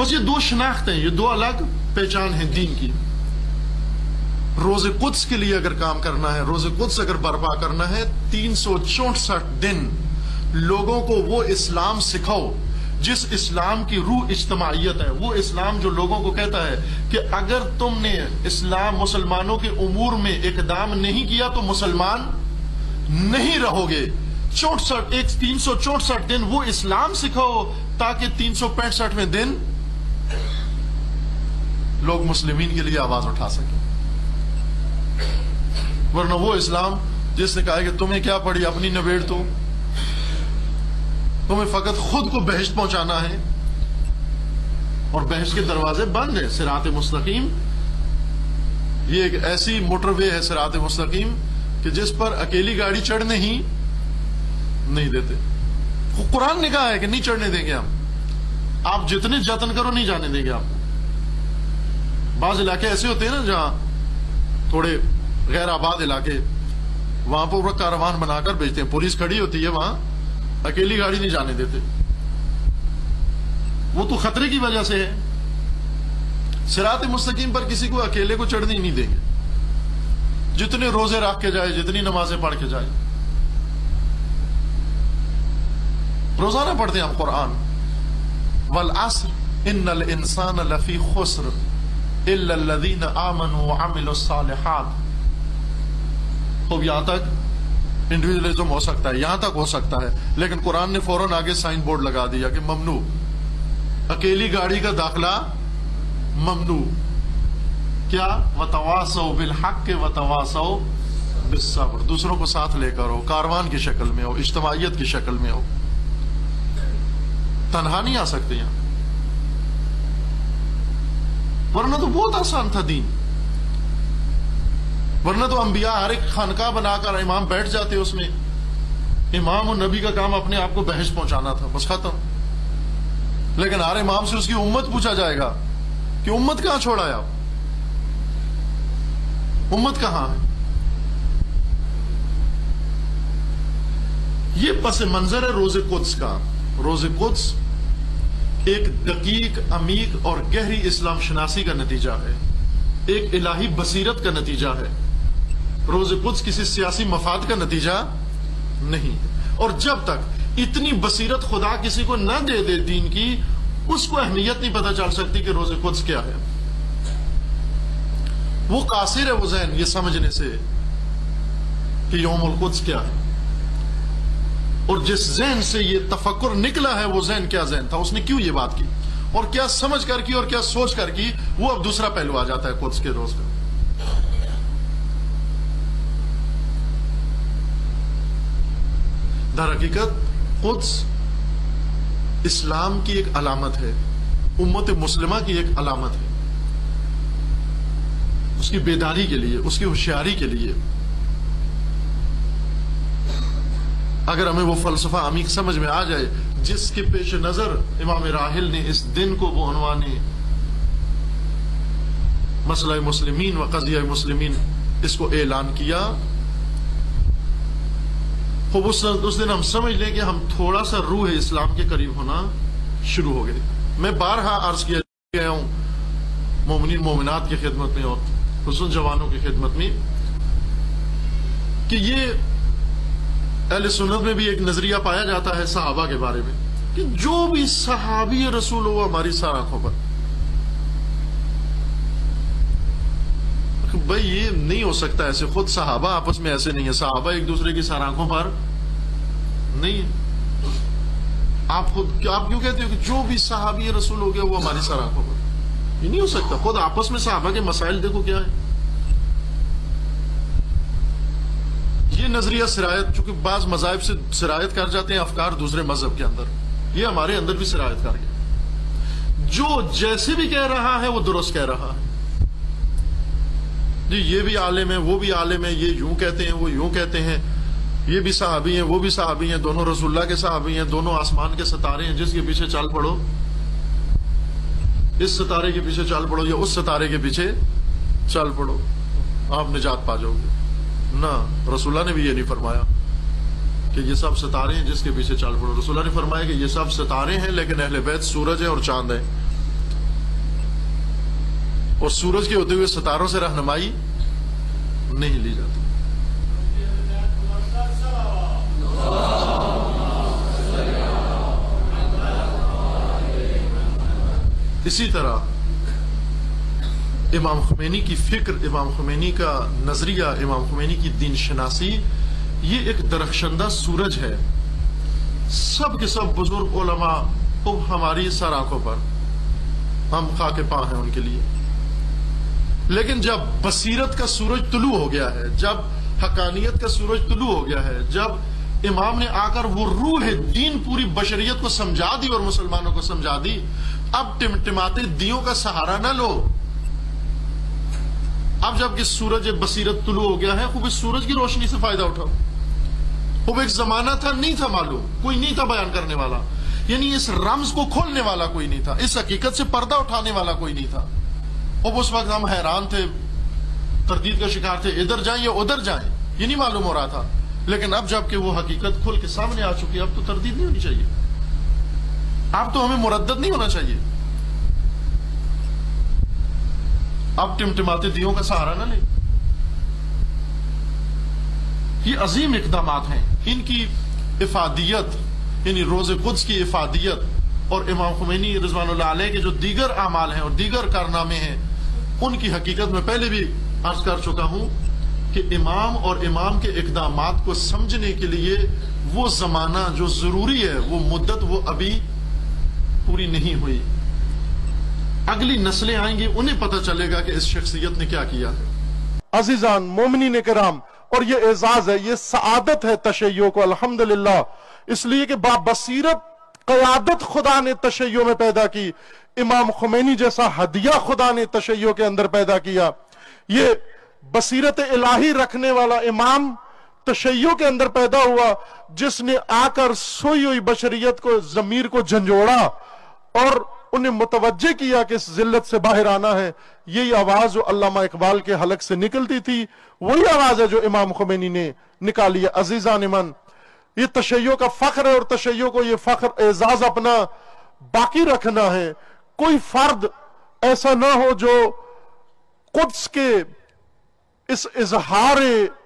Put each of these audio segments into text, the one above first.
بس یہ دو شناختیں، یہ دو الگ پہچان ہیں دین کی. روز قدس کے لیے اگر کام کرنا ہے، روز قدس اگر برپا کرنا ہے، 364 دن لوگوں کو وہ اسلام سکھاؤ جس اسلام کی روح اجتماعیت ہے، وہ اسلام جو لوگوں کو کہتا ہے کہ اگر تم نے اسلام مسلمانوں کے امور میں اقدام نہیں کیا تو مسلمان نہیں رہو گے. 364 دن وہ اسلام سکھاؤ تاکہ 365ویں دن لوگ مسلمین کے لیے آواز اٹھا سکیں. ورنہ وہ اسلام جس نے کہا کہ تمہیں کیا پڑی، اپنی نبیڑ تو، تمہیں فقط خود کو بہشت پہنچانا ہے، اور بہشت کے دروازے بند ہیں. صراط مستقیم یہ ایک ایسی موٹر وے ہے، صراط مستقیم، کہ جس پر اکیلی گاڑی چڑھنے ہی نہیں دیتے. قرآن نے کہا ہے کہ نہیں چڑھنے دیں گے ہم، آپ جتنے جتن کرو نہیں جانے دیں گے. آپ بعض علاقے ایسے ہوتے ہیں نا جہاں تھوڑے غیر آباد علاقے، وہاں پر وہ کاروان بنا کر بیچتے ہیں، پولیس کھڑی ہوتی ہے وہاں، اکیلی گاڑی نہیں جانے دیتے. وہ تو خطرے کی وجہ سے ہے. صراط مستقیم پر کسی کو اکیلے کو چڑھنے ہی نہیں دیں گے، جتنے روزے رکھ کے جائے، جتنی نمازیں پڑھ کے جائے. روزانہ پڑھتے ہیں ہم قرآن، والعصر ان الانسان لفی خسر الا الذین آمنوا وعملوا الصالحات. تو یہاں تک انڈیویجولزم ہو سکتا ہے، یہاں تک ہو سکتا ہے، لیکن قرآن نے فوراً آگے سائن بورڈ لگا دیا کہ ممنوع، اکیلی گاڑی کا داخلہ ممنوع. کیا؟ وتواصوا بالحق وتواصوا بالصبر. دوسروں کو ساتھ لے کر ہو، کاروان کی شکل میں ہو، اجتماعیت کی شکل میں ہو. تنہا نہیں آ سکتے یہاں، ورنہ تو بہت آسان تھا دین. ورنہ تو انبیاء ہر ایک خانقاہ بنا کر امام بیٹھ جاتے، اس میں امام اور نبی کا کام اپنے آپ کو بہشت پہنچانا تھا، بس ختم. لیکن ہر امام سے اس کی امت پوچھا جائے گا کہ امت کہاں چھوڑا ہے آپ، امت کہاں ہے. یہ پس منظر ہے روز قدس کا. روز قدس ایک دقیق، عمیق اور گہری اسلام شناسی کا نتیجہ ہے، ایک الہی بصیرت کا نتیجہ ہے. روز قدس کسی سیاسی مفاد کا نتیجہ نہیں. اور جب تک اتنی بصیرت خدا کسی کو نہ دے دے دین کی، اس کو اہمیت نہیں پتہ چل سکتی کہ روز قدس کیا ہے. وہ قاصر ہے وہ ذہن یہ سمجھنے سے کہ یوم القدس کیا ہے. اور جس ذہن سے یہ تفکر نکلا ہے وہ ذہن کیا ذہن تھا، اس نے کیوں یہ بات کی، اور کیا سمجھ کر کی اور کیا سوچ کر کی. وہ اب دوسرا پہلو آ جاتا ہے قدس کے روز کا. در حقیقت قدس اسلام کی ایک علامت ہے، امت مسلمہ کی ایک علامت ہے، اس کی بیداری کے لیے، اس کی ہوشیاری کے لیے. اگر ہمیں وہ فلسفہ عمیق سمجھ میں آ جائے جس کے پیش نظر امام راحل نے اس دن کو وہ عنوان مسئلہ مسلمین و قضیہ مسلمین اس کو اعلان کیا، خوب اس دن ہم سمجھ لیں کہ ہم تھوڑا سا روح اسلام کے قریب ہونا شروع ہو گئے. میں بارہا عرض کیا گیا ہوں مومنین مومنات کی خدمت میں اور خصوصاً جوانوں کی خدمت میں کہ یہ اہل سنت میں بھی ایک نظریہ پایا جاتا ہے صحابہ کے بارے میں کہ جو بھی صحابی رسول ہو ہماری سار آنکھوں پر. بھائی یہ نہیں ہو سکتا ایسے، خود صحابہ آپس میں ایسے نہیں ہے، صحابہ ایک دوسرے کی سار آنکھوں پر نہیں ہے. آپ کیوں کہتے ہو کہ جو بھی صحابی رسول ہو گیا وہ ہماری سار آنکھوں پر؟ یہ نہیں ہو سکتا. خود آپس میں صحابہ کے مسائل دیکھو کیا ہے. یہ نظریہ سرایت، چونکہ بعض مذاہب سے سرایت کر جاتے ہیں افکار دوسرے مذہب کے اندر، یہ ہمارے اندر بھی سرایت کر گیا. جو جیسے بھی کہہ رہا ہے وہ درست کہہ رہا ہے. جی یہ بھی عالم ہے، وہ بھی عالم ہے، یہ یوں کہتے ہیں، وہ یوں کہتے ہیں، یہ بھی صحابی ہیں، وہ بھی صحابی ہیں، دونوں رسول اللہ کے صحابی ہیں، دونوں آسمان کے ستارے ہیں، جس کے پیچھے چل پڑو، اس ستارے کے پیچھے چل پڑو یا اس ستارے کے پیچھے چل پڑو، آپ نجات پا جاؤ گے. نہ، رسول اللہ نے بھی یہ نہیں فرمایا کہ یہ سب ستارے ہیں جس کے پیچھے چل پڑو. رسول اللہ نے فرمایا کہ یہ سب ستارے ہیں لیکن اہل بیت سورج ہے اور چاند ہے. اور سورج کے ہوتے ہوئے ستاروں سے رہنمائی نہیں لی جاتی۔ اسی طرح امام خمینی کی فکر، امام خمینی کا نظریہ، امام خمینی کی دین شناسی یہ ایک درخشندہ سورج ہے۔ سب کے سب بزرگ علماء اب ہماری سر آنکھوں پر، ہم خاک پاں ہیں ان کے لیے، لیکن جب بصیرت کا سورج طلوع ہو گیا ہے، جب حقانیت کا سورج طلوع ہو گیا ہے، جب امام نے آ کر وہ روح دین پوری بشریت کو سمجھا دی اور مسلمانوں کو سمجھا دی، اب ٹمٹماتے دیوں کا سہارا نہ لو۔ اب جب کہ سورج بصیرت طلوع ہو گیا ہے، خوب اس سورج کی روشنی سے فائدہ اٹھاؤ۔ خوب ایک زمانہ تھا، نہیں تھا معلوم، کوئی نہیں تھا بیان کرنے والا، یعنی اس رمز کو کھولنے والا کوئی نہیں تھا، اس حقیقت سے پردہ اٹھانے والا کوئی نہیں تھا۔ اب اس وقت ہم حیران تھے، تردید کا شکار تھے، ادھر جائیں یا ادھر جائیں، یہ نہیں معلوم ہو رہا تھا۔ لیکن اب جب کہ وہ حقیقت کھل کے سامنے آ چکی، اب تو تردید نہیں ہونی چاہیے، اب تو ہمیں مردد نہیں ہونا چاہیے۔ اب ٹمٹماتے دیوں کا سہارا نہ لیں۔ یہ عظیم اقدامات ہیں، ان کی افادیت، یعنی روز قدس کی افادیت اور امام خمینی رضوان اللہ علیہ کے جو دیگر اعمال ہیں اور دیگر کارنامے ہیں، ان کی حقیقت میں پہلے بھی عرض کر چکا ہوں کہ امام اور امام کے اقدامات کو سمجھنے کے لیے وہ زمانہ جو ضروری ہے، وہ مدت، وہ ابھی پوری نہیں ہوئی۔ اگلی نسلیں آئیں گی، انہیں پتہ چلے گا کہ اس شخصیت نے کیا کیا ہے۔ عزیزان مومنین کرام، اور یہ اعزاز ہے، یہ سعادت ہے تشیع کو، الحمدللہ، اس لیے کہ بابصیرت قیادت خدا نے تشیع میں پیدا کی، امام خمینی جیسا ہدیہ خدا نے تشیع کے اندر پیدا کیا۔ یہ بصیرت الہی رکھنے والا امام تشیع کے اندر پیدا ہوا، جس نے آ کر سوئی ہوئی بشریت کو، ضمیر کو جھنجھوڑا اور انہیں متوجہ کیا کہ اس ذلت سے باہر آنا ہے۔ یہی آواز جو علامہ اقبال کے حلق سے نکلتی تھی، وہی آواز ہے جو امام خمینی نے نکالی ہے۔ عزیزان من، یہ تشیع کا فخر ہے، اور تشیع کو یہ فخر اعزاز اپنا باقی رکھنا ہے۔ کوئی فرد ایسا نہ ہو جو قدس کے اس اظہار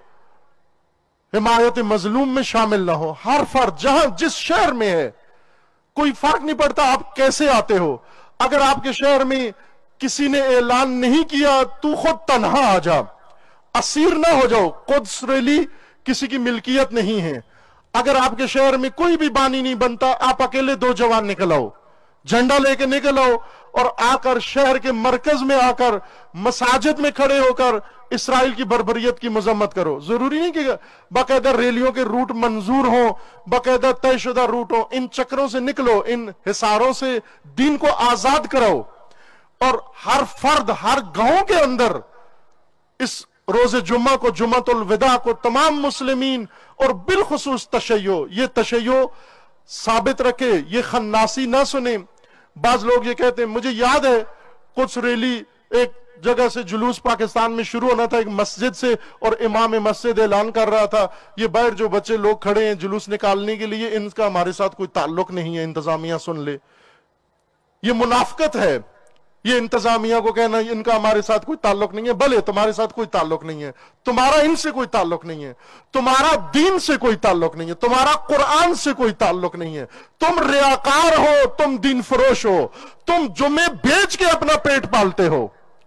حمایت مظلوم میں شامل نہ ہو۔ ہر فرد جہاں جس شہر میں ہے، کوئی فرق نہیں پڑتا آپ کیسے آتے ہو، اگر آپ کے شہر میں کسی نے اعلان نہیں کیا تو خود تنہا آ جا، اسیر نہ ہو جاؤ۔ قدس ریلی کسی کی ملکیت نہیں ہے۔ اگر آپ کے شہر میں کوئی بھی بانی نہیں بنتا، آپ اکیلے 2 جوان نکل آؤ، جھنڈا لے کے نکل آؤ، اور آ کر شہر کے مرکز میں آ کر مساجد میں کھڑے ہو کر اسرائیل کی بربریت کی مذمت کرو۔ ضروری نہیں کہ باقاعدہ ریلیوں کے روٹ منظور ہوں، باقاعدہ طے شدہ روٹ ہوں، ان چکروں سے نکلو، ان حصاروں سے دین کو آزاد کراؤ، اور ہر فرد ہر گاؤں کے اندر اس روز جمعہ کو، جمعۃ الوداع کو، تمام مسلمین اور بالخصوص تشیع، یہ تشیع ثابت رکھے، یہ خناسی نہ سنیں۔ بعض لوگ یہ کہتے ہیں، مجھے یاد ہے قدس ریلی ایک جگہ سے جلوس پاکستان میں شروع ہونا تھا، ایک مسجد سے، اور امام مسجد اعلان کر رہا تھا، یہ باہر جو بچے لوگ کھڑے ہیں جلوس نکالنے کے لیے، ان کا ہمارے ساتھ کوئی تعلق نہیں ہے، انتظامیہ سن لے۔ یہ منافقت ہے، یہ انتظامیہ کو کہنا ان کا ہمارے ساتھ کوئی تعلق نہیں ہے۔ بھلے تمہارے ساتھ کوئی تعلق نہیں ہے، تمہارا ان سے کوئی تعلق نہیں ہے، تمہارا دین سے کوئی تعلق نہیں ہے، تمہارا قرآن سے کوئی تعلق نہیں ہے، تم ریاکار ہو، تم دین فروش ہو، تم جمعے بیچ کے اپنا پیٹ پالتے ہو،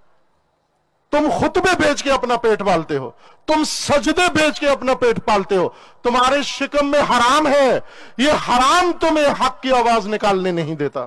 تم خطبے بیچ کے اپنا پیٹ پالتے ہو، تم سجدے بیچ کے اپنا پیٹ پالتے ہو، تمہارے شکم میں حرام ہے، یہ حرام تمہیں حق کی آواز نکالنے نہیں دیتا۔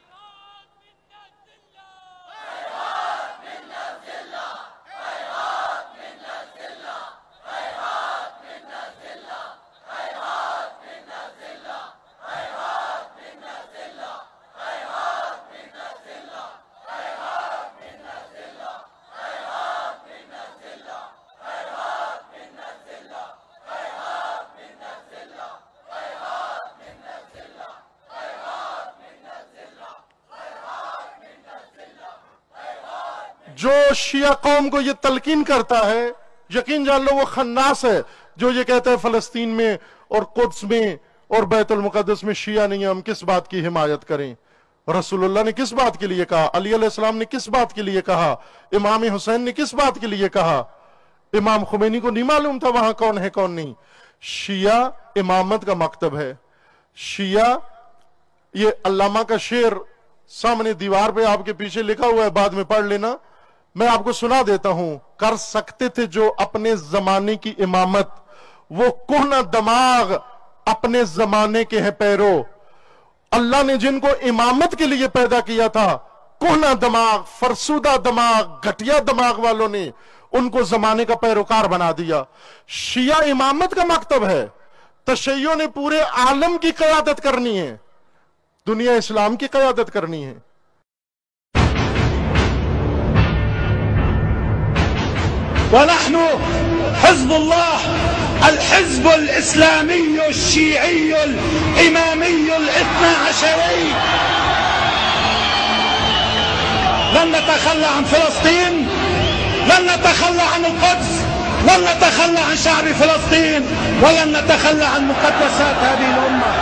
جو شیعہ قوم کو یہ تلقین کرتا ہے، یقین جان لو وہ خناس ہے، جو یہ کہتا ہے فلسطین میں اور قدس میں اور بیت المقدس میں شیعہ نہیں ہیں، ہم کس بات کی حمایت کریں۔ रसूलुल्लाह ने किस बात के लिए कहा, अली अलैहिस्सलाम ने किस बात के लिए कहा, इमाम हुसैन ने किस बात के लिए कहा, इमाम खुमैनी को नहीं मालूम था वहां कौन है कौन नहीं। शिया इमामत का मकतब है। शिया, ये अल्लामा का शेर सामने दीवार पे आपके पीछे लिखा हुआ है, बाद में पढ़ लेना, मैं आपको सुना देता हूं। कर सकते थे जो अपने जमाने की इमामत, वो कोहना दिमाग अपने जमाने के हैं पैरो। अल्लाह ने जिनको इमामत के लिए पैदा किया था, कोहना दिमाग, फरसूदा दिमाग, घटिया दिमाग वालों ने उनको जमाने का पैरोकार बना दिया। शिया इमामत का मकतब है। तशय्यो ने पूरे आलम की क़यादत करनी है, दुनिया इस्लाम की क़यादत करनी है। ونحن حزب الله الحزب الإسلامي الشيعي الإمامي الاثنى عشري. لن نتخلى عن فلسطين، لن نتخلى عن القدس، لن نتخلى عن شعب فلسطين، ولن نتخلى عن مقدسات هذه الأمة.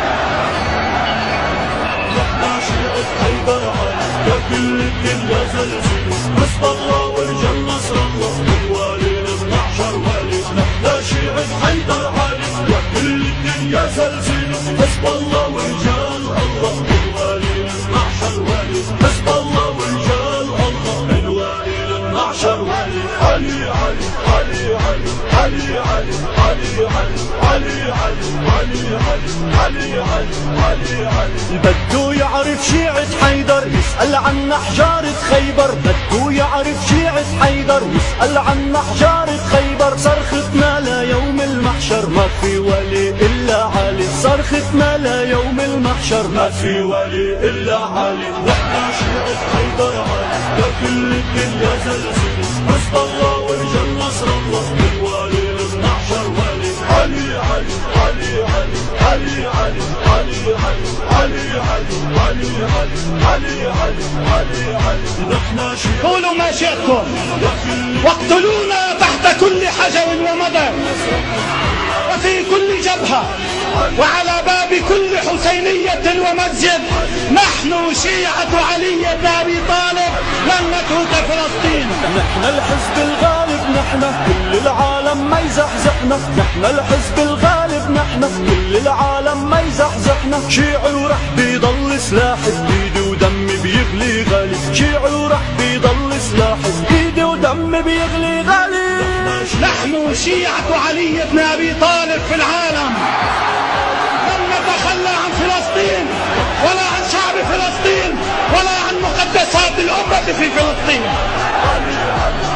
حيدر علي يا كل الدنيا زلزل، حسب الله ورجال نصر الله، الوالي للمحشر والي. نحن شيعة حيدر علي يا كل الدنيا زلزل، حسب الله ورجال الله، الوالي للمحشر والي. حسب الله ورجال الله، الوالي للمحشر والي. علي علي علي علي علي علي علي علي علي علي علي علي. بده يعرف شيعة حيدر يسأل عن حجارة خيبر، بده يعرف شيعة حيدر يسأل عن حجارة خيبر. صرختنا ليوم المحشر ما في ولي إلا علي، صرختنا ليوم المحشر ما في ولي إلا علي. نحن شيعة حيدر علي يا كل الدنيا زلزل، حسب الله ورجال نصر الله، الوالي للمحشر والي. علي علي علي علي علي علي علي علي علي علي علي علي. نحن شيعة. قولوا ما شئتم واقتلونا تحت كل حجر ومدر وفي كل جبهة وعلى باب كل حسينية ومسجد. نحن شيعة علي بن أبي طالب لن نترك فلسطين. نحن الحزب الغالب، نحن كل العالم ما يزحزحنا، نحن الحزب الغالب، نحن كل العالم ما يزحزحنا. شيعي ورح بيضل سلاحي بإيدي ودمي بيغلي غالي، شيعي ورح بيضل سلاحي بإيدي ودمي بيغلي غالي. نحن شيعة علي بن أبي طالب في العالم، لن نتخلى عن فلسطين ولا عن شعب فلسطين ولا عن مقدسات الأمة في فلسطين.